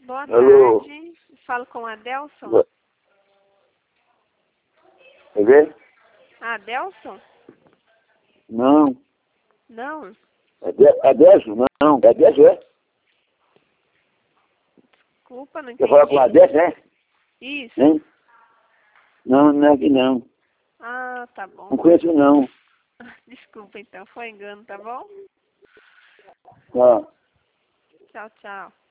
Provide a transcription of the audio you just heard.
Boa Alô? tarde. Falo com a Adelson. Quer ver? Adelson? Não. Não. É Décio? Não. É Décio, é? Desculpa, não Quer falar com a entendi. Décio, né? Isso. Hein? Não, não é aqui não. Ah, tá bom. Não conheço não. Desculpa então, foi engano, tá bom? Tá. Tchau, tchau.